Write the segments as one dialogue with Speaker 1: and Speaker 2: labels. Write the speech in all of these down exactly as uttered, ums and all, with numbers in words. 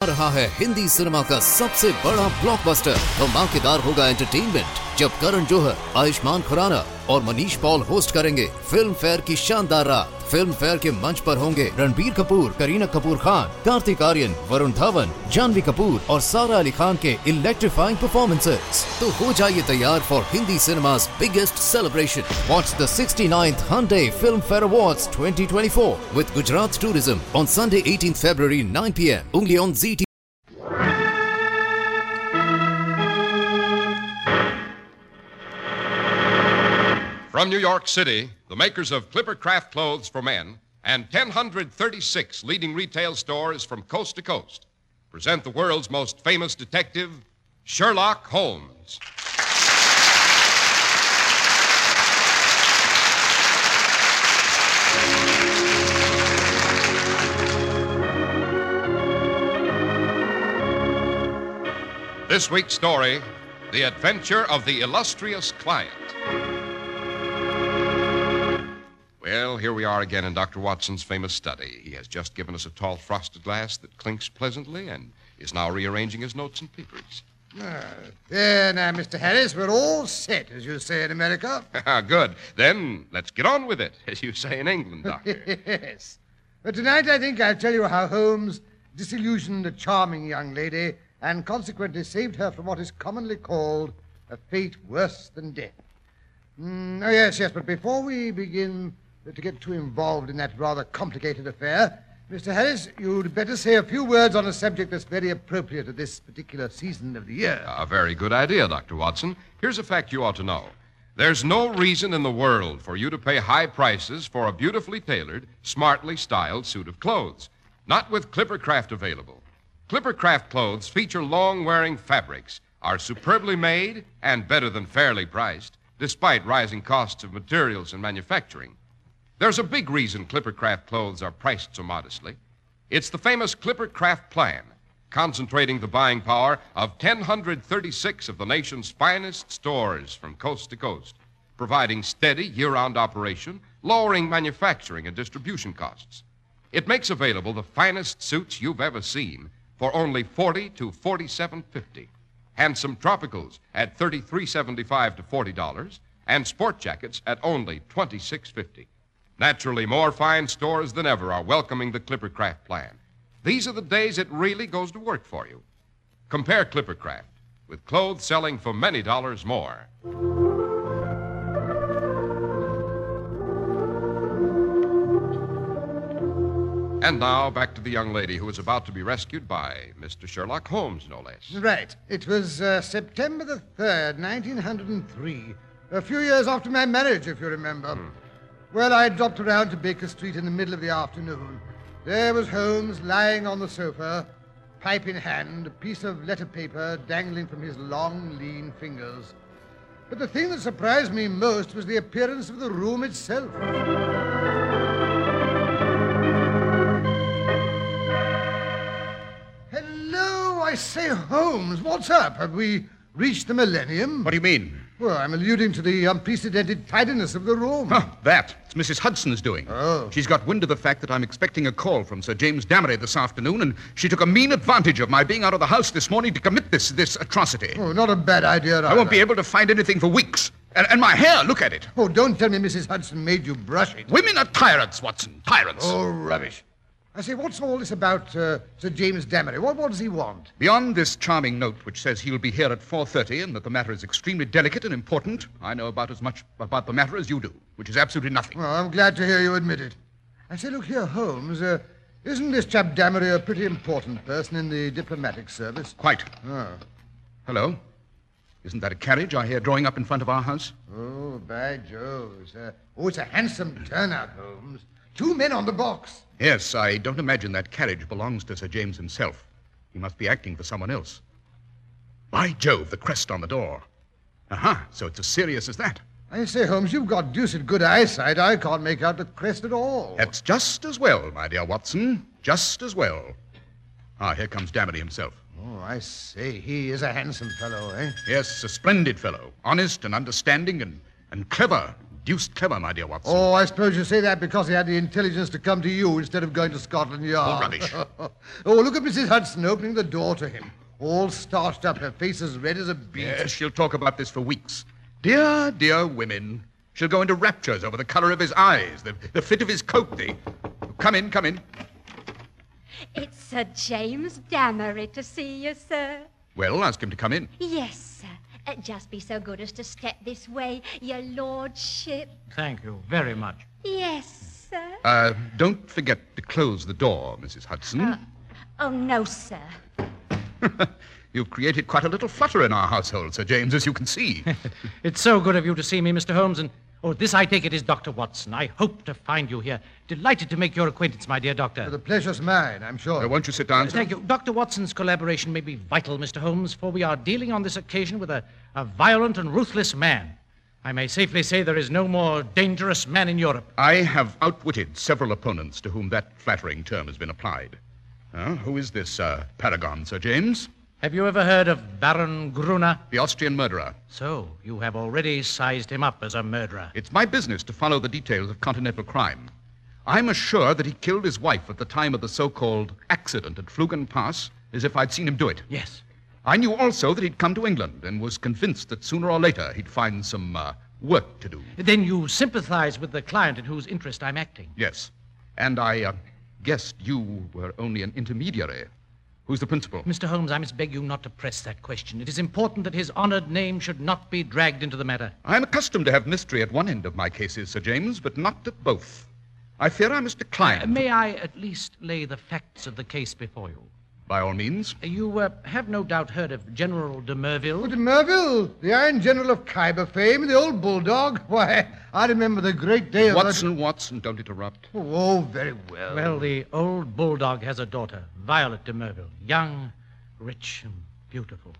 Speaker 1: रहा है हिंदी सिनेमा का सबसे बड़ा ब्लॉकबस्टर। धमाकेदार होगा एंटरटेनमेंट जब करण जौहर, आयुष्मान खुराना और मनीष पॉल होस्ट करेंगे फिल्म फेयर की शानदार रात। फिल्म फेयर के मंच पर होंगे रणबीर कपूर, करीना कपूर खान, कार्तिक आर्यन, वरुण धवन, जानवी कपूर और सारा अली खान के इलेक्ट्रीफाइंग परफॉर्मेंसेस। तो हो जाइए तैयार for Hindi cinema's biggest celebration. Watch the sixty-ninth Hyundai Film Fair Awards twenty twenty-four with Gujarat Tourism on Sunday eighteenth February nine p m only on Z T V.
Speaker 2: From New York City, the makers of Clipper Craft Clothes for Men and one thousand thirty-six leading retail stores from coast to coast present the world's most famous detective, Sherlock Holmes. This week's story, The Adventure of the Illustrious Client. Well, here we are again in Doctor Watson's famous study. He has just given us a tall frosted glass that clinks pleasantly and is now rearranging his notes and papers.
Speaker 3: Ah, there now, Mister Harris, we're all set, as you say in America.
Speaker 2: Good. Then let's get on with it, as you say in England, Doctor.
Speaker 3: Yes. But tonight I think I'll tell you how Holmes disillusioned a charming young lady and consequently saved her from what is commonly called a fate worse than death. Mm, oh, yes, yes, but before we begin to get too involved in that rather complicated affair, Mister Harris, you'd better say a few words on a subject that's very appropriate at this particular season of the year.
Speaker 2: A very good idea, Doctor Watson. Here's a fact you ought to know. There's no reason in the world for you to pay high prices for a beautifully tailored, smartly styled suit of clothes. Not with Clipper Craft available. Clipper Craft clothes feature long-wearing fabrics, are superbly made, and better than fairly priced, despite rising costs of materials and manufacturing. There's a big reason Clipper Craft clothes are priced so modestly. It's the famous Clipper Craft plan, concentrating the buying power of one thousand thirty-six of the nation's finest stores from coast to coast, providing steady year-round operation, lowering manufacturing and distribution costs. It makes available the finest suits you've ever seen for only forty to forty-seven fifty. Handsome tropicals at thirty-three seventy-five to forty dollars, and sport jackets at only twenty-six fifty. Naturally, more fine stores than ever are welcoming the Clipper Craft plan. These are the days it really goes to work for you. Compare Clipper Craft with clothes selling for many dollars more. And now, back to the young lady who was about to be rescued by Mister Sherlock Holmes, no less.
Speaker 3: Right. It was uh, September the third, nineteen oh three, a few years after my marriage, if you remember. Hmm. Well, I dropped around to Baker Street in the middle of the afternoon. There was Holmes lying on the sofa, pipe in hand, a piece of letter paper dangling from his long, lean fingers. But the thing that surprised me most was the appearance of the room itself. Hello, I say, Holmes, what's up? Have we reached the millennium?
Speaker 4: What do you mean?
Speaker 3: Well, I'm alluding to the unprecedented tidiness of the room.
Speaker 4: Oh, that. It's Missus Hudson's doing.
Speaker 3: Oh.
Speaker 4: She's got wind of the fact that I'm expecting a call from Sir James Damery this afternoon, and she took a mean advantage of my being out of the house this morning to commit this this atrocity.
Speaker 3: Oh, not a bad idea, either.
Speaker 4: I won't be able to find anything for weeks. And, and my hair, look at it.
Speaker 3: Oh, don't tell me Missus Hudson made you brush it.
Speaker 4: Women are tyrants, Watson. Tyrants.
Speaker 3: Oh, rubbish. I say, what's all this about uh, Sir James Damery? What, what does he want?
Speaker 4: Beyond this charming note which says he'll be here at four thirty and that the matter is extremely delicate and important, I know about as much about the matter as you do, which is absolutely nothing.
Speaker 3: Well, I'm glad to hear you admit it. I say, look here, Holmes, uh, isn't this chap Damery a pretty important person in the diplomatic service?
Speaker 4: Quite.
Speaker 3: Oh.
Speaker 4: Hello? Isn't that a carriage I hear drawing up in front of our house?
Speaker 3: Oh, by Jove. It's a, oh, it's a handsome turnout, Holmes. Two men on the box.
Speaker 4: Yes, I don't imagine that carriage belongs to Sir James himself. He must be acting for someone else. By Jove, the crest on the door. Aha, so it's as serious as that.
Speaker 3: I say, Holmes, you've got deuced good eyesight. I can't make out the crest at all.
Speaker 4: That's just as well, my dear Watson. Just as well. Ah, here comes Damery himself.
Speaker 3: Oh, I say, he is a handsome fellow, eh?
Speaker 4: Yes, a splendid fellow. Honest and understanding and, and clever. deuced clever, my dear Watson.
Speaker 3: Oh, I suppose you say that because he had the intelligence to come to you instead of going to Scotland Yard.
Speaker 4: Oh, rubbish.
Speaker 3: Oh, look at Missus Hudson opening the door to him. All starched up, her face as red as a beet.
Speaker 4: Yes, she'll talk about this for weeks. Dear, dear women. She'll go into raptures over the color of his eyes, the, the fit of his coat, the... Come in, come in.
Speaker 5: It's Sir James Damery to see you, sir.
Speaker 4: Well, ask him to come in.
Speaker 5: Yes, sir. Uh, just be so good as to step this way, your lordship.
Speaker 6: Thank you very much.
Speaker 5: Yes, sir.
Speaker 4: Uh, don't forget to close the door, Missus Hudson.
Speaker 5: Uh, oh, no, sir.
Speaker 4: You've created quite a little flutter in our household, Sir James, as you can see.
Speaker 6: It's so good of you to see me, Mister Holmes, and... Oh, this, I take it, is Doctor Watson. I hope to find you here. Delighted to make your acquaintance, my dear doctor.
Speaker 3: The pleasure's mine, I'm sure.
Speaker 4: Uh, won't you sit down, sir?
Speaker 6: Thank you. Doctor Watson's collaboration may be vital, Mister Holmes, for we are dealing on this occasion with a, a violent and ruthless man. I may safely say there is no more dangerous man in Europe.
Speaker 4: I have outwitted several opponents to whom that flattering term has been applied. Uh, who is this uh, paragon, Sir James?
Speaker 6: Have you ever heard of Baron Gruner?
Speaker 4: The Austrian murderer.
Speaker 6: So, you have already sized him up as a murderer.
Speaker 4: It's my business to follow the details of continental crime. I'm as sure that he killed his wife at the time of the so-called accident at Flugen Pass as if I'd seen him do it.
Speaker 6: Yes.
Speaker 4: I knew also that he'd come to England and was convinced that sooner or later he'd find some uh, work to do.
Speaker 6: Then you sympathize with the client in whose interest I'm acting.
Speaker 4: Yes. And I uh, guessed you were only an intermediary. Who's the principal?
Speaker 6: Mister Holmes, I must beg you not to press that question. It is important that his honored name should not be dragged into the matter.
Speaker 4: I'm accustomed to have mystery at one end of my cases, Sir James, but not at both. I fear I must decline.
Speaker 6: Uh, may I at least lay the facts of the case before you?
Speaker 4: By all means.
Speaker 6: You uh, have no doubt heard of General de Merville?
Speaker 3: Oh, de Merville, the Iron General of Khyber fame, the old bulldog. Why, I remember the great day of...
Speaker 4: Watson, the... Watson, don't interrupt.
Speaker 3: Oh, very well.
Speaker 6: Well, the old bulldog has a daughter, Violet de Merville, young, rich, and beautiful.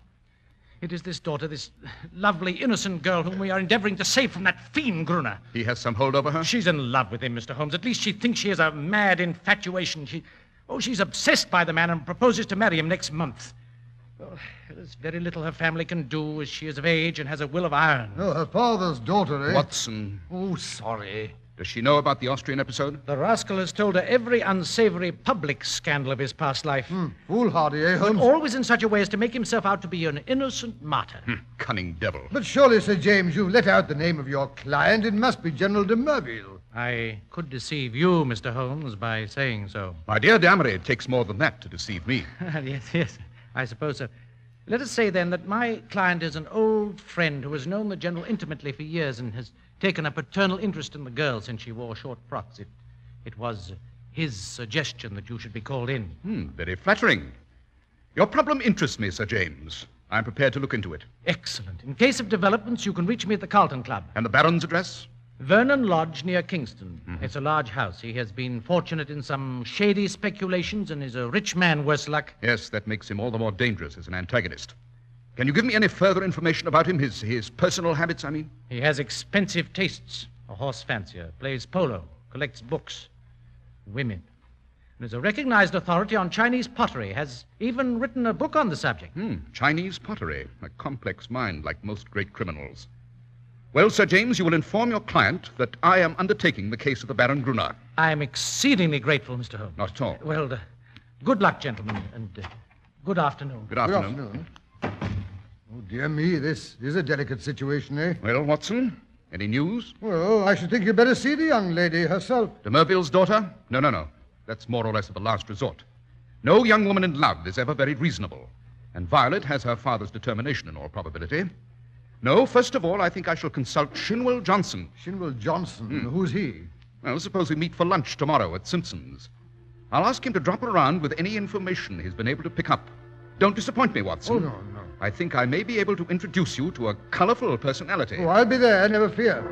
Speaker 6: It is this daughter, this lovely, innocent girl whom we are endeavoring to save from that fiend Gruner.
Speaker 4: He has some hold over her?
Speaker 6: She's in love with him, Mister Holmes. At least she thinks she has a mad infatuation. She... Oh, she's obsessed by the man and proposes to marry him next month. Well, there's very little her family can do as she is of age and has a will of iron.
Speaker 3: Oh, her father's daughter, eh?
Speaker 4: Watson.
Speaker 3: Oh, sorry.
Speaker 4: Does she know about the Austrian episode?
Speaker 6: The rascal has told her every unsavory public scandal of his past life.
Speaker 3: Hmm. Foolhardy, eh, Holmes?
Speaker 6: But always in such a way as to make himself out to be an innocent martyr.
Speaker 4: Hmm. Cunning devil.
Speaker 3: But surely, Sir James, you've let out the name of your client. It must be General de Merville.
Speaker 6: I could deceive you, Mister Holmes, by saying so.
Speaker 4: My dear Damery, it takes more than that to deceive me.
Speaker 6: Yes, yes, I suppose so. Let us say, then, that my client is an old friend who has known the General intimately for years and has taken a paternal interest in the girl since she wore short frocks. It, it was his suggestion that you should be called in.
Speaker 4: Hmm, very flattering. Your problem interests me, Sir James. I'm prepared to look into it.
Speaker 6: Excellent. In case of developments, you can reach me at the Carlton Club.
Speaker 4: And the Baron's address?
Speaker 6: Vernon Lodge near Kingston.
Speaker 4: Mm-hmm.
Speaker 6: It's a large house. He has been fortunate in some shady speculations and is a rich man, worse luck.
Speaker 4: Yes, that makes him all the more dangerous as an antagonist. Can you give me any further information about him, his, his personal habits, I mean?
Speaker 6: He has expensive tastes. A horse fancier, plays polo, collects books, women. And is a recognized authority on Chinese pottery, has even written a book on the subject.
Speaker 4: Hmm, Chinese pottery, a complex mind like most great criminals. Well, Sir James, you will inform your client that I am undertaking the case of the Baron Gruner.
Speaker 6: I am exceedingly grateful, Mister Holmes.
Speaker 4: Not at all.
Speaker 6: Well, uh, good luck, gentlemen, and uh, good afternoon.
Speaker 4: Good
Speaker 3: Good
Speaker 4: afternoon.
Speaker 3: afternoon. Oh, dear me, this is a delicate situation, eh?
Speaker 4: Well, Watson, any news?
Speaker 3: Well, I should think you'd better see the young lady herself.
Speaker 4: De Merville's daughter? No, no, no. That's more or less of a last resort. No young woman in love is ever very reasonable. And Violet has her father's determination in all probability. No, first of all, I think I shall consult Shinwell Johnson.
Speaker 3: Shinwell Johnson, who's he?
Speaker 4: Well, suppose we meet for lunch tomorrow at Simpson's. I'll ask him to drop around with any information he's been able to pick up. Don't disappoint me, Watson.
Speaker 3: Oh, no, no.
Speaker 4: I think I may be able to introduce you to a colorful personality.
Speaker 3: Oh, I'll be there, never fear.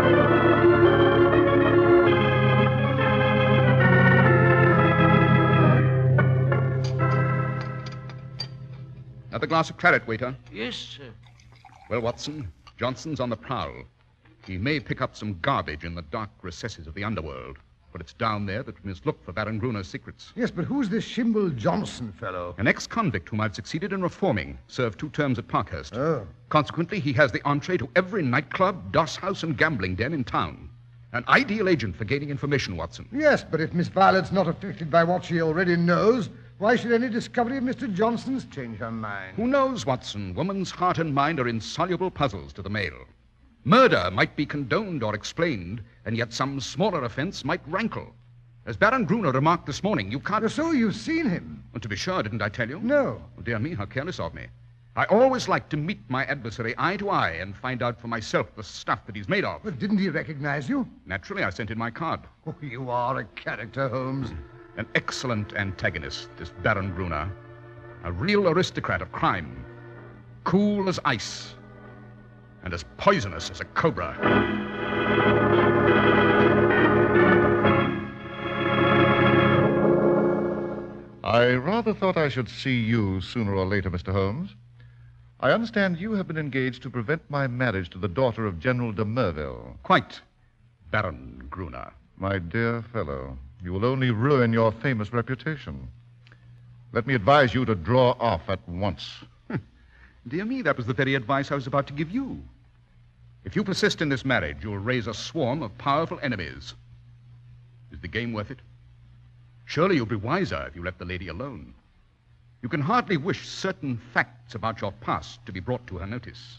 Speaker 4: Another glass of claret, waiter.
Speaker 6: Yes, sir.
Speaker 4: Well, Watson, Johnson's on the prowl. He may pick up some garbage in the dark recesses of the underworld. but it's down there that we must look for Baron Gruner's secrets.
Speaker 3: Yes, but who's this Shimble Johnson fellow?
Speaker 4: An ex-convict whom I've succeeded in reforming, served two terms at Parkhurst.
Speaker 3: Oh.
Speaker 4: Consequently, he has the entree to every nightclub, doss house, and gambling den in town. An ideal agent for gaining information, Watson.
Speaker 3: Yes, but if Miss Violet's not affected by what she already knows, why should any discovery of Mister Johnson's change her mind?
Speaker 4: Who knows, Watson? Woman's heart and mind are insoluble puzzles to the male. Murder might be condoned or explained, and yet some smaller offense might rankle. As Baron Gruner remarked this morning, you can't...
Speaker 3: So you've seen him?
Speaker 4: And to be sure, didn't I tell you?
Speaker 3: No.
Speaker 4: Oh, dear me, how careless of me. I always like to meet my adversary eye to eye and find out for myself the stuff that he's made of.
Speaker 3: But didn't he recognize you?
Speaker 4: Naturally, I sent in my card.
Speaker 3: Oh, you are a character, Holmes.
Speaker 4: An excellent antagonist, this Baron Gruner. A real aristocrat of crime. Cool as ice. And as poisonous as a cobra.
Speaker 7: I rather thought I should see you sooner or later, Mister Holmes. I understand you have been engaged to prevent my marriage to the daughter of General de Merville.
Speaker 4: Quite, Baron Gruner.
Speaker 7: My dear fellow, you will only ruin your famous reputation. Let me advise you to draw off at once.
Speaker 4: Dear me, that was the very advice I was about to give you. If you persist in this marriage, you'll raise a swarm of powerful enemies. Is the game worth it? Surely you'll be wiser if you let the lady alone. You can hardly wish certain facts about your past to be brought to her notice.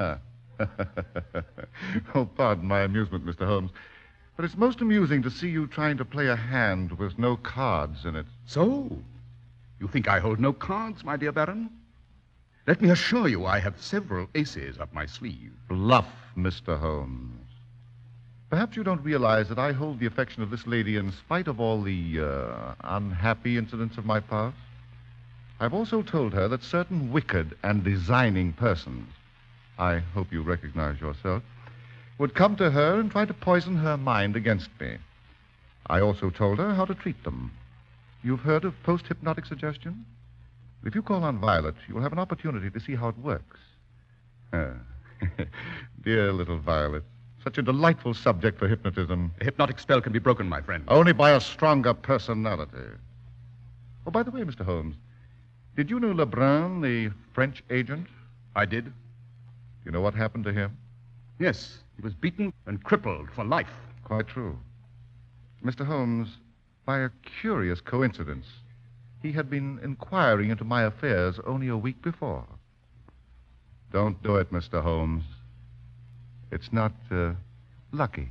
Speaker 7: Oh, pardon my amusement, Mister Holmes. But it's most amusing to see you trying to play a hand with no cards in it.
Speaker 4: So, you think I hold no cards, my dear Baron? Let me assure you I have several aces up my sleeve.
Speaker 7: Bluff, Mister Holmes. Perhaps you don't realize that I hold the affection of this lady in spite of all the uh, unhappy incidents of my past. I've also told her that certain wicked and designing persons, I hope you recognize yourself, would come to her and try to poison her mind against me. I also told her how to treat them. You've heard of post-hypnotic suggestion? If you call on Violet, you'll have an opportunity to see how it works. Ah, dear little Violet. Such a delightful subject for hypnotism.
Speaker 4: The hypnotic spell can be broken, my friend.
Speaker 7: Only by a stronger personality. Oh, by the way, Mister Holmes, did you know Lebrun, the French agent?
Speaker 4: I did.
Speaker 7: Do you know what happened to him?
Speaker 4: Yes, he was beaten and crippled for life.
Speaker 7: Quite true. Mister Holmes, by a curious coincidence, he had been inquiring into my affairs only a week before. Don't do it, Mister Holmes. It's not uh, lucky.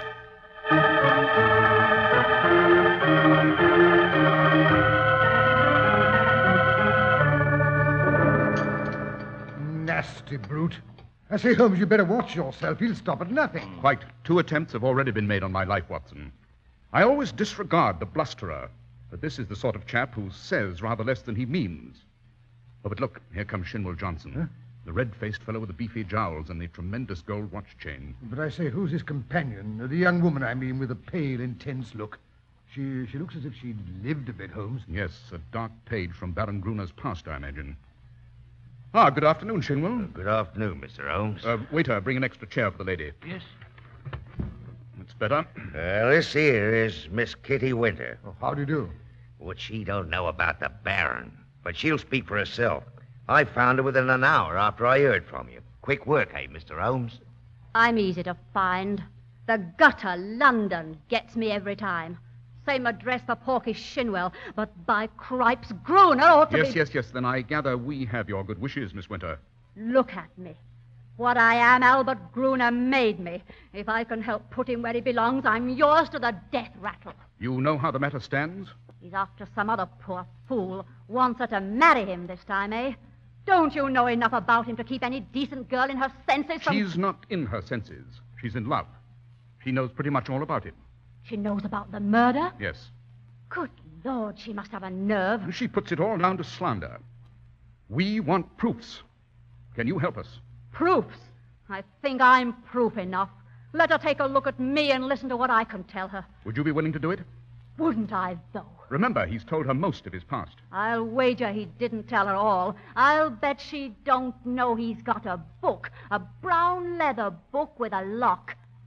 Speaker 3: Nasty brute. I say, Holmes, you better watch yourself. He'll stop at nothing.
Speaker 4: Quite. Two attempts have already been made on my life, Watson. I always disregard the blusterer, but this is the sort of chap who says rather less than he means. Oh, but look, here comes Shinwell Johnson.
Speaker 3: Huh?
Speaker 4: The red-faced fellow with the beefy jowls and the tremendous gold watch chain.
Speaker 3: But I say, who's his companion? The young woman, I mean, with a pale, intense look. She she looks as if she'd lived a bit, Holmes.
Speaker 4: Yes, a dark page from Baron Gruner's past, I imagine. Ah, good afternoon, Shinwell.
Speaker 8: Uh, good afternoon, Mister Holmes.
Speaker 4: Uh, waiter, bring an extra chair for the lady.
Speaker 6: Yes.
Speaker 4: That's better.
Speaker 8: Uh, this here is Miss Kitty Winter.
Speaker 3: Oh, how do you do?
Speaker 8: What she don't know about the Baron, but she'll speak for herself. I found her within an hour after I heard from you. Quick work, eh, Mister Holmes?
Speaker 5: I'm easy to find. The gutter, London, gets me every time. Same address for Porky Shinwell, but by cripes, Gruner ought to
Speaker 4: Yes,
Speaker 5: be...
Speaker 4: yes, yes. Then I gather we have your good wishes, Miss Winter.
Speaker 5: Look at me. What I am, Albert Gruner made me. If I can help put him where he belongs, I'm yours to the death rattle.
Speaker 4: You know how the matter stands?
Speaker 5: He's after some other poor fool. Wants her to marry him this time, eh? Don't you know enough about him to keep any decent girl in her senses from...
Speaker 4: She's not in her senses. She's in love. She knows pretty much all about it.
Speaker 5: She knows about the murder?
Speaker 4: Yes.
Speaker 5: Good Lord, she must have a nerve.
Speaker 4: And she puts it all down to slander. We want proofs. Can you help us?
Speaker 5: Proofs? I think I'm proof enough. Let her take a look at me and listen to what I can tell her.
Speaker 4: Would you be willing to do it?
Speaker 5: Wouldn't I, though?
Speaker 4: Remember, he's told her most of his past.
Speaker 5: I'll wager he didn't tell her all. I'll bet she don't know he's got a book, a brown leather book with a lock.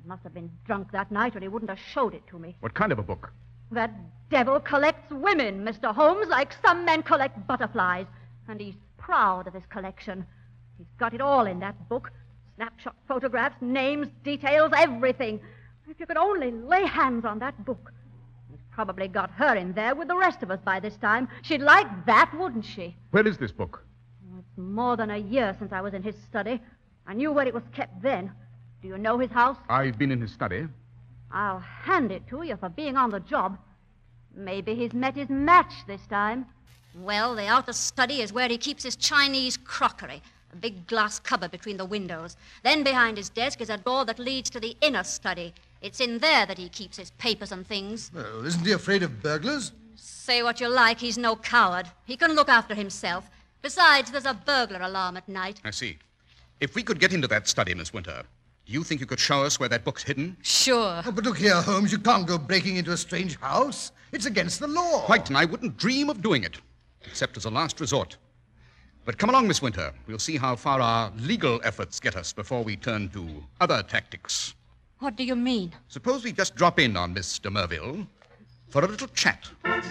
Speaker 5: Must have been drunk that night or he wouldn't have showed it to me.
Speaker 4: What kind of a book?
Speaker 5: That devil collects women, Mister Holmes, like some men collect butterflies. And he's proud of his collection. He's got it all in that book. Snapshot photographs, names, details, everything. If you could only lay hands on that book. He's probably got her in there with the rest of us by this time. She'd like that, wouldn't she?
Speaker 4: Where is this book?
Speaker 5: It's more than a year since I was in his study. I knew where it was kept then. Do you know his house?
Speaker 4: I've been in his study.
Speaker 5: I'll hand it to you for being on the job. Maybe he's met his match this time.
Speaker 9: Well, the outer study is where he keeps his Chinese crockery. A big glass cupboard between the windows. Then behind his desk is a door that leads to the inner study. It's in there that he keeps his papers and things.
Speaker 3: Well, isn't he afraid of burglars?
Speaker 9: Say what you like, he's no coward. He can look after himself. Besides, there's a burglar alarm at night.
Speaker 4: I see. If we could get into that study, Miss Winter, do you think you could show us where that book's hidden?
Speaker 9: Sure.
Speaker 3: Oh, but look here, Holmes, you can't go breaking into a strange house. It's against the law.
Speaker 4: Quite, and I wouldn't dream of doing it, except as a last resort. But come along, Miss Winter. We'll see how far our legal efforts get us before we turn to other tactics.
Speaker 9: What do you mean?
Speaker 4: Suppose we just drop in on Miss de Merville for a little chat.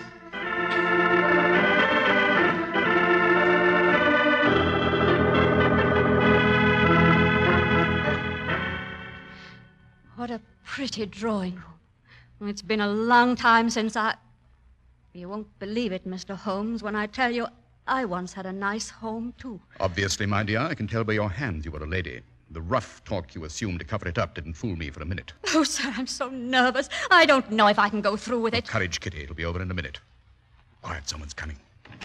Speaker 9: What a pretty drawing room. It's been a long time since I... You won't believe it, Mister Holmes, when I tell you I once had a nice home, too.
Speaker 4: Obviously, my dear, I can tell by your hands you were a lady. The rough talk you assumed to cover it up didn't fool me for a minute.
Speaker 9: Oh, sir, I'm so nervous. I don't know if I can go through with it.
Speaker 4: Oh, courage, Kitty. It'll be over in a minute. Quiet, someone's coming.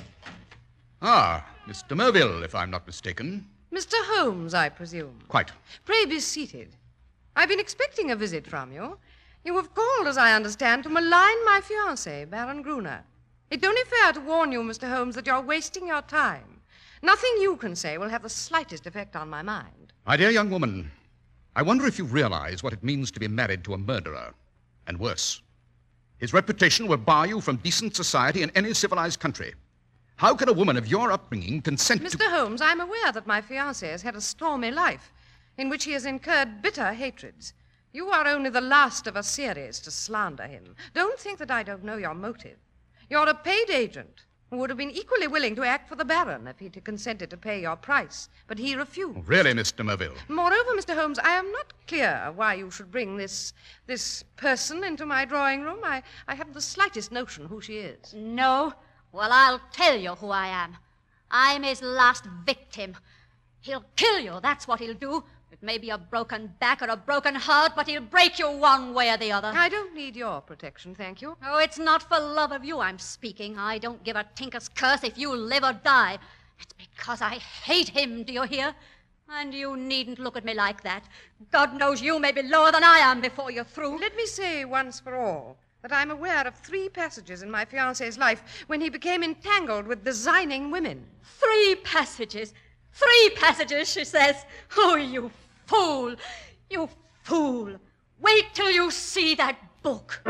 Speaker 4: Ah, Miss de Merville, if I'm not mistaken.
Speaker 10: Mister Holmes, I presume.
Speaker 4: Quite.
Speaker 10: Pray be seated. I've been expecting a visit from you. You have called, as I understand, to malign my fiancé, Baron Gruner. It's only fair to warn you, Mister Holmes, that you're wasting your time. Nothing you can say will have the slightest effect on my mind.
Speaker 4: My dear young woman, I wonder if you realize what it means to be married to a murderer. And worse. His reputation will bar you from decent society in any civilized country. How can a woman of your upbringing consent
Speaker 10: Mister
Speaker 4: to...
Speaker 10: Mister Holmes, I'm aware that my fiancé has had a stormy life, in which he has incurred bitter hatreds. You are only the last of a series to slander him. Don't think that I don't know your motive. You're a paid agent who would have been equally willing to act for the Baron if he'd consented to pay your price, but he refused.
Speaker 4: Oh, really, Miss de Merville?
Speaker 10: Moreover, Mister Holmes, I am not clear why you should bring this this person into my drawing room. I, I haven't the slightest notion who she is.
Speaker 9: No? Well, I'll tell you who I am. I'm his last victim. He'll kill you, that's what he'll do. It may be a broken back or a broken heart, but he'll break you one way or the other.
Speaker 10: I don't need your protection, thank you.
Speaker 9: Oh, it's not for love of you I'm speaking. I don't give a tinker's curse if you live or die. It's because I hate him, do you hear? And you needn't look at me like that. God knows you may be lower than I am before you're through.
Speaker 10: Let me say once for all that I'm aware of three passages in my fiancé's life when he became entangled with designing women.
Speaker 9: Three passages? Three passages, she says. Oh, you fool. You fool. Wait till you see that book.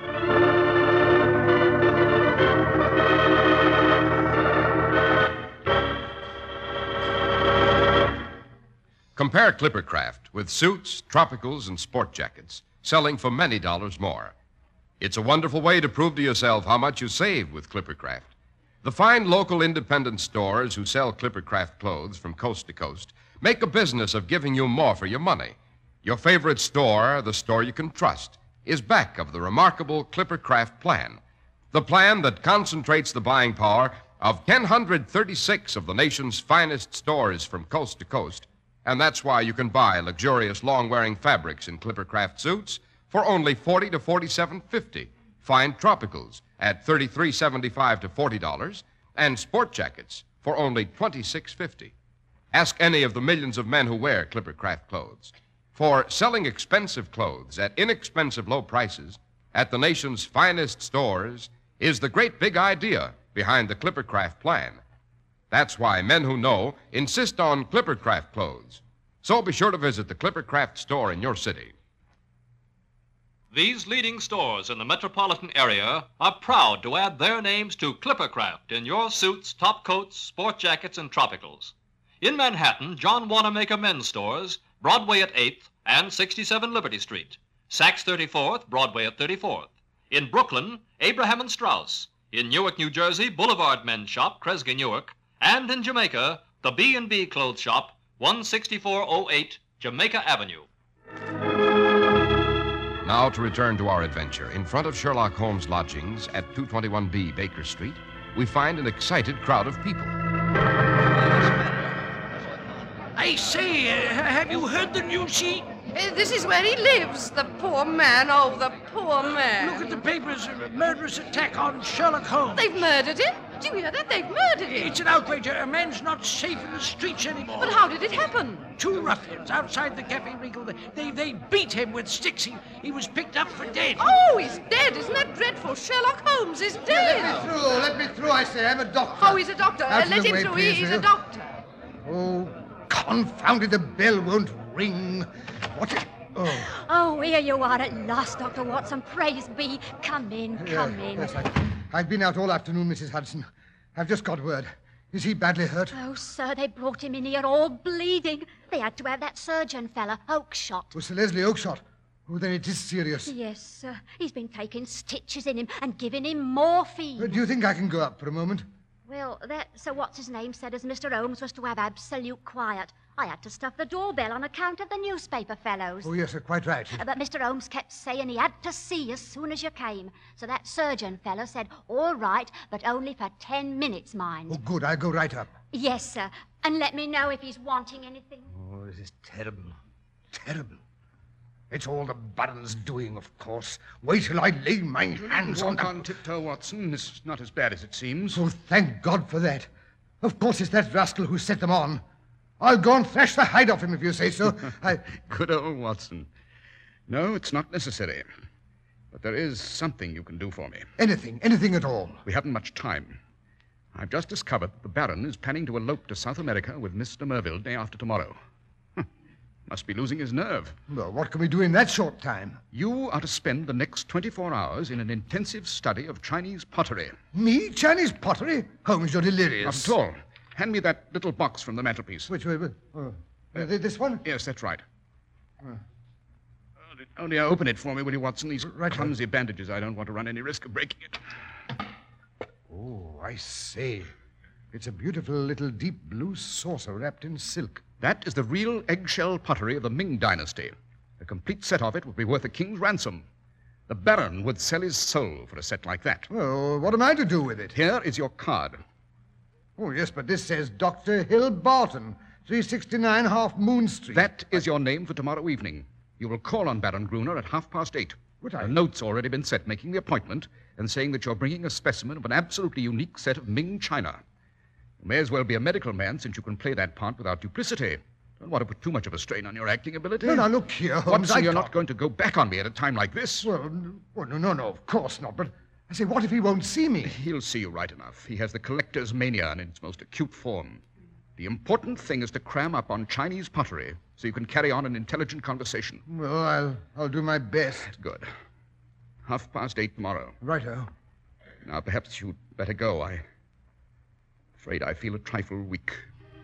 Speaker 2: Compare Clippercraft with suits, tropicals, and sport jackets, selling for many dollars more. It's a wonderful way to prove to yourself how much you save with Clippercraft. The fine local independent stores who sell Clippercraft clothes from coast to coast make a business of giving you more for your money. Your favorite store, the store you can trust, is back of the remarkable Clippercraft plan. The plan that concentrates the buying power of one hundred thirty-six of the nation's finest stores from coast to coast. And that's why you can buy luxurious long-wearing fabrics in Clippercraft suits for only forty to forty-seven fifty. Fine tropicals at thirty-three seventy-five to forty dollars, and sport jackets for only twenty-six fifty. Ask any of the millions of men who wear Clippercraft clothes. For selling expensive clothes at inexpensive low prices at the nation's finest stores is the great big idea behind the Clippercraft plan. That's why men who know insist on Clippercraft clothes. So be sure to visit the Clippercraft store in your city.
Speaker 11: These leading stores in the metropolitan area are proud to add their names to Clippercraft in your suits, top coats, sport jackets, and tropicals. In Manhattan, John Wanamaker men's stores Broadway at eighth and sixty-seven Liberty Street. Saks thirty-fourth, Broadway at thirty-fourth. In Brooklyn, Abraham and Strauss. In Newark, New Jersey, Boulevard Men's Shop, Kresge Newark. And in Jamaica, the B and B Clothes Shop, one sixty-four oh eight Jamaica Avenue.
Speaker 2: Now to return to our adventure. In front of Sherlock Holmes' lodgings at two twenty-one B Baker Street, we find an excited crowd of people.
Speaker 12: I say, uh, have you heard the news, she?
Speaker 10: Uh, this is where he lives, the poor man. Oh, the poor man.
Speaker 12: Look at the papers. A murderous attack on Sherlock Holmes.
Speaker 10: They've murdered him? Do you hear that? They've murdered him.
Speaker 12: It's an outrage. A man's not safe in the streets anymore.
Speaker 10: But how did it happen?
Speaker 12: Two ruffians outside the Cafe Regal. They, they beat him with sticks. He, he was picked up for dead.
Speaker 10: Oh, he's dead. Isn't that dreadful? Sherlock Holmes is dead.
Speaker 3: Yeah, let me through. Let me through, I say. I'm a doctor.
Speaker 10: Oh, he's a doctor. Uh, let him
Speaker 3: way,
Speaker 10: through.
Speaker 3: Please,
Speaker 10: He's
Speaker 3: will
Speaker 10: a
Speaker 3: you?
Speaker 10: doctor.
Speaker 3: Oh, confound it. The bell won't ring. What is... Oh.
Speaker 9: Oh, here you are at last, Doctor Watson. Praise be. Come in, come
Speaker 3: Yeah,
Speaker 9: in.
Speaker 3: Yes, I, I've been out all afternoon, Missus Hudson. I've just got word. Is he badly hurt?
Speaker 9: Oh, sir, they brought him in here all bleeding. They had to have that surgeon fella, Oakshott.
Speaker 3: Oh, Sir Leslie Oakshott. Oh, then it is serious.
Speaker 9: Yes, sir. He's been taking stitches in him and giving him morphine.
Speaker 3: Uh, do you think I can go up for a moment?
Speaker 9: Well, that Sir What's-his-name said as Mister Holmes was to have absolute quiet. I had to stuff the doorbell on account of the newspaper fellows.
Speaker 3: Oh, yes, sir, quite right.
Speaker 9: Uh, but Mister Holmes kept saying he had to see as soon as you came. So that surgeon fellow said, all right, but only for ten minutes, mind.
Speaker 3: Oh, good. I'll go right up.
Speaker 9: Yes, sir. And let me know if he's wanting anything.
Speaker 3: Oh, this is terrible. Terrible. It's all the Baron's doing, of course. Wait till I lay my hands on
Speaker 4: Walk
Speaker 3: them.
Speaker 4: on tiptoe, Watson. It's not as bad as it seems.
Speaker 3: Oh, thank God for that. Of course it's that rascal who set them on. I'll go and thrash the hide off him if you say so. I...
Speaker 4: Good old Watson. No, it's not necessary. But there is something you can do for me.
Speaker 3: Anything, anything at all.
Speaker 4: We haven't much time. I've just discovered that the Baron is planning to elope to South America with Mister Merville day after tomorrow. Huh. Must be losing his nerve.
Speaker 3: Well, what can we do in that short time?
Speaker 4: You are to spend the next twenty-four hours in an intensive study of Chinese pottery.
Speaker 3: Me? Chinese pottery? Holmes, you're delirious.
Speaker 4: Not at all. Hand me that little box from the mantelpiece.
Speaker 3: Which way? Oh, uh, this one?
Speaker 4: Yes, that's right. Uh. Only uh, open it for me, will you, Watson? These
Speaker 3: right,
Speaker 4: clumsy bandages. I don't want to run any risk of breaking it.
Speaker 3: Oh, I say. It's a beautiful little deep blue saucer wrapped in silk.
Speaker 4: That is the real eggshell pottery of the Ming Dynasty. A complete set of it would be worth a king's ransom. The Baron would sell his soul for a set like that.
Speaker 3: Well, what am I to do with it?
Speaker 4: Here is your card.
Speaker 3: Oh, yes, but this says Doctor Hill Barton, three sixty-nine Half Moon Street.
Speaker 4: That is your name for tomorrow evening. You will call on Baron Gruner at half past eight.
Speaker 3: What I...
Speaker 4: A note's already been set making the appointment and saying that you're bringing a specimen of an absolutely unique set of Ming china. You may as well be a medical man since you can play that part without duplicity. Don't want to put too much of a strain on your acting ability.
Speaker 3: No, now, look here, Holmes.
Speaker 4: Watson,
Speaker 3: I
Speaker 4: you're
Speaker 3: can't...
Speaker 4: not going to go back on me at a time like this.
Speaker 3: Well, well, no, no, no, of course not. But I say, what if he won't see me?
Speaker 4: He'll see you right enough. He has the collector's mania in its most acute form. The important thing is to cram up on Chinese pottery so you can carry on an intelligent conversation.
Speaker 3: Well, I'll, I'll do my best.
Speaker 4: Good. Half past eight tomorrow.
Speaker 3: Righto.
Speaker 4: Now, perhaps you'd better go. I'm afraid I feel a trifle weak.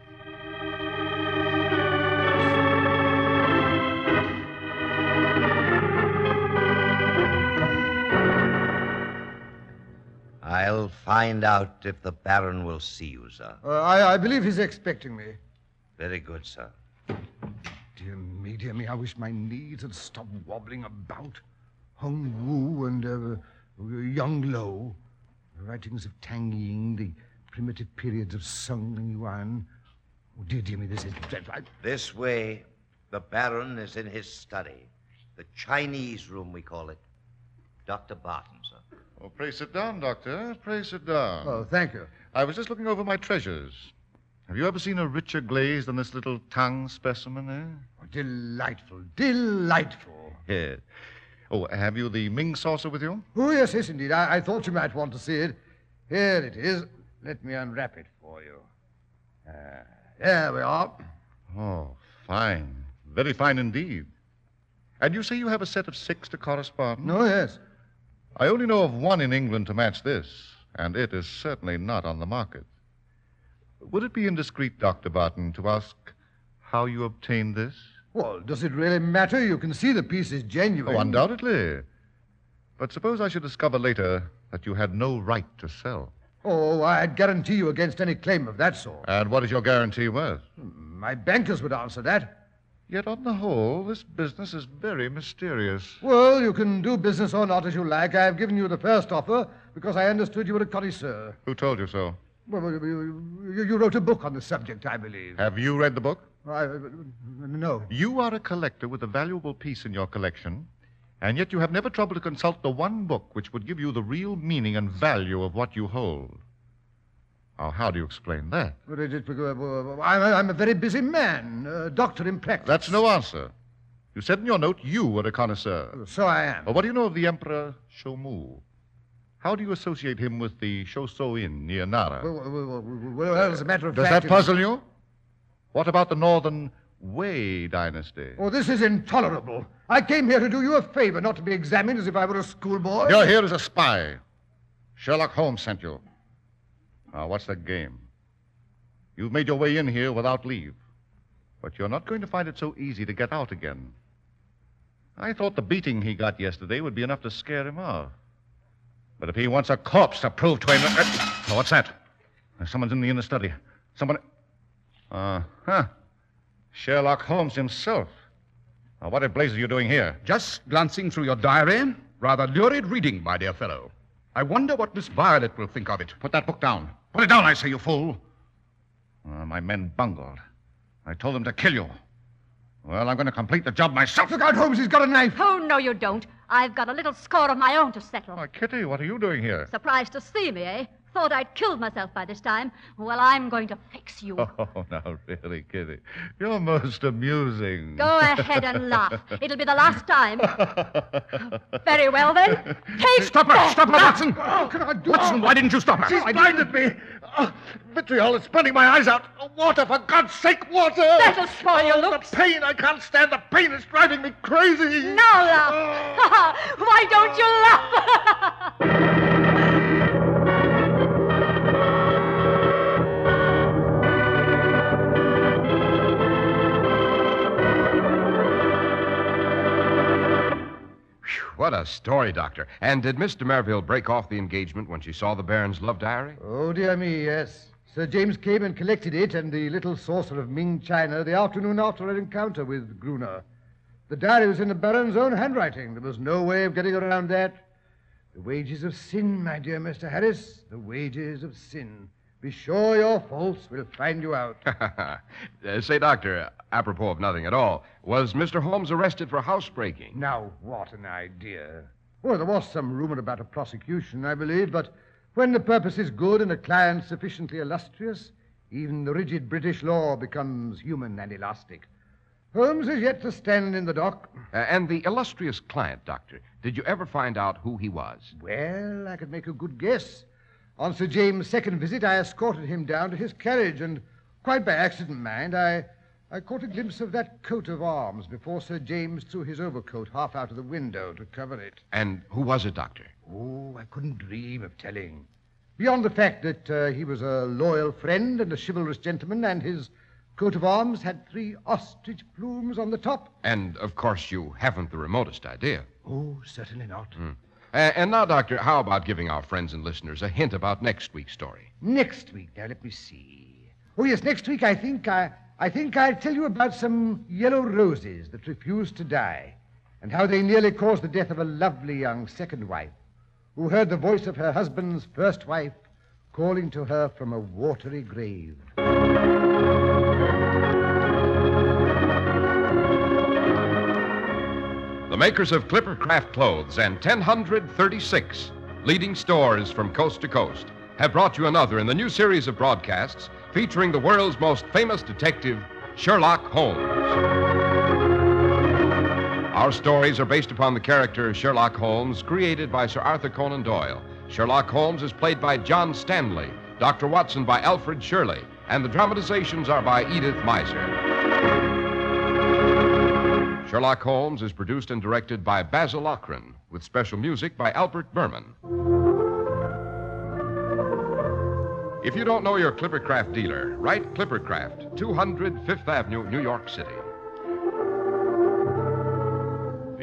Speaker 8: I'll find out if the Baron will see you, sir.
Speaker 3: Uh, I, I believe he's expecting me.
Speaker 8: Very good, sir.
Speaker 3: Dear me, dear me, I wish my knees had stopped wobbling about. Hung Wu and uh, Young Lo, the writings of Tang Ying, the primitive periods of Sung and Yuan. Oh, dear, dear me, this is dreadful. I...
Speaker 8: This way, the Baron is in his study. The Chinese room, we call it. Doctor Barton, sir.
Speaker 7: Oh, pray sit down, Doctor. Pray sit down.
Speaker 3: Oh, thank you.
Speaker 7: I was just looking over my treasures. Have you ever seen a richer glaze than this little tongue specimen, eh?
Speaker 3: Oh, delightful, delightful.
Speaker 7: Yes. Oh, have you the Ming saucer with you?
Speaker 3: Oh, yes, yes, indeed. I, I thought you might want to see it. Here it is. Let me unwrap it for you. Uh, there we are.
Speaker 7: Oh, fine. Very fine indeed. And you say you have a set of six to correspond?
Speaker 3: Oh, yes.
Speaker 7: I only know of one in England to match this, and it is certainly not on the market. Would it be indiscreet, Doctor Barton, to ask how you obtained this?
Speaker 3: Well, does it really matter? You can see the piece is genuine.
Speaker 7: Oh, undoubtedly. But suppose I should discover later that you had no right to sell.
Speaker 3: Oh, I'd guarantee you against any claim of that sort.
Speaker 7: And what is your guarantee worth?
Speaker 3: My bankers would answer that.
Speaker 7: Yet on the whole, this business is very mysterious.
Speaker 3: Well, you can do business or not as you like. I've given you the first offer because I understood you were a connoisseur.
Speaker 7: Who told you so?
Speaker 3: Well, you, you, you wrote a book on the subject, I believe.
Speaker 7: Have you read the book?
Speaker 3: I, uh, no.
Speaker 7: You are a collector with a valuable piece in your collection, and yet you have never troubled to consult the one book which would give you the real meaning and value of what you hold. Now, how do you explain that?
Speaker 3: But it, it, uh, I'm, I'm a very busy man, a doctor in practice.
Speaker 7: That's no answer. You said in your note you were a connoisseur.
Speaker 3: So I am.
Speaker 7: Well, what do you know of the Emperor Shomu? How do you associate him with the Shoso Inn near Nara?
Speaker 3: Well, well, well, well, as a matter of
Speaker 7: Does
Speaker 3: fact...
Speaker 7: that puzzle you? What about the northern Wei dynasty?
Speaker 3: Oh, this is intolerable. I came here to do you a favor, not to be examined as if I were a schoolboy.
Speaker 7: You're here as a spy. Sherlock Holmes sent you. Now, what's the game? You've made your way in here without leave, but you're not going to find it so easy to get out again. I thought the beating he got yesterday would be enough to scare him off. But if he wants a corpse to prove to him... that... Oh, what's that? Someone's in the inner study. Someone... Uh-huh. Sherlock Holmes himself. Now, what in blazes are you doing here?
Speaker 4: Just glancing through your diary. Rather lurid reading, my dear fellow. I wonder what Miss Violet will think of it.
Speaker 7: Put that book down. Put it down, I say, you fool. Uh, my men bungled. I told them to kill you. Well, I'm going to complete the job myself.
Speaker 3: Look out, Holmes, he's got a knife.
Speaker 5: Oh, no, you don't. I've got a little score of my own to settle.
Speaker 7: Why, Kitty, what are you doing here?
Speaker 5: Surprised to see me, eh? Thought I'd killed myself by this time. Well, I'm going to fix you.
Speaker 7: Oh, now, really, Kitty. You're most amusing.
Speaker 5: Go ahead and laugh. It'll be the last time. Very well, then. Take
Speaker 7: Stop her! Stop her, Watson!
Speaker 3: What can I do?
Speaker 7: Watson, why didn't you stop her?
Speaker 3: She's blinded me.
Speaker 7: Oh, vitriol is burning my eyes out. Oh, water, for God's sake, water!
Speaker 5: That'll spoil your looks.
Speaker 7: The pain, I can't stand the pain. It's driving me crazy.
Speaker 5: Now laugh. Why don't you laugh?
Speaker 2: What a story, Doctor. And did Miss de Merville break off the engagement when she saw the Baron's love diary?
Speaker 3: Oh, dear me, yes. Sir James came and collected it and the little saucer of Ming china the afternoon after her encounter with Gruner. The diary was in the Baron's own handwriting. There was no way of getting around that. The wages of sin, my dear Mister Harris, the wages of sin. Be sure your faults will find you out.
Speaker 2: uh, say, Doctor, apropos of nothing at all, was Mister Holmes arrested for housebreaking?
Speaker 3: Now, what an idea. Well, there was some rumor about a prosecution, I believe, but when the purpose is good and a client sufficiently illustrious, even the rigid British law becomes human and elastic. Holmes is yet to stand in the dock.
Speaker 2: Uh, and the illustrious client, Doctor, did you ever find out who he was?
Speaker 3: Well, I could make a good guess. On Sir James' second visit, I escorted him down to his carriage, and quite by accident, mind, I, I caught a glimpse of that coat of arms before Sir James threw his overcoat half out of the window to cover it.
Speaker 2: And who was it, Doctor?
Speaker 3: Oh, I couldn't dream of telling. Beyond the fact that uh, he was a loyal friend and a chivalrous gentleman, and his coat of arms had three ostrich plumes on the top.
Speaker 2: And, of course, you haven't the remotest idea.
Speaker 3: Oh, certainly not.
Speaker 2: Mm. Uh, and now, Doctor, how about giving our friends and listeners a hint about next week's story?
Speaker 3: Next week, now let me see. Oh, yes, next week I think I, I think I'll tell you about some yellow roses that refused to die, and how they nearly caused the death of a lovely young second wife, who heard the voice of her husband's first wife calling to her from a watery grave.
Speaker 2: The makers of Clippercraft Clothes and ten thirty-six leading stores from coast to coast have brought you another in the new series of broadcasts featuring the world's most famous detective, Sherlock Holmes. Our stories are based upon the character Sherlock Holmes, created by Sir Arthur Conan Doyle. Sherlock Holmes is played by John Stanley, Doctor Watson by Alfred Shirley, and the dramatizations are by Edith Meiser. Sherlock Holmes is produced and directed by Basil Lochran, with special music by Albert Berman. If you don't know your Clippercraft dealer, write Clippercraft, two hundred Fifth Avenue, New York City.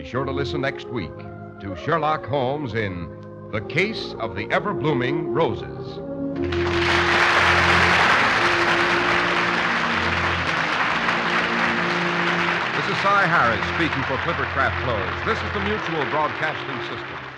Speaker 2: be sure to listen next week to Sherlock Holmes in The Case of the Ever-Blooming Roses. This is Cy Harris speaking for Clipper Craft Clothes. This is the Mutual Broadcasting System.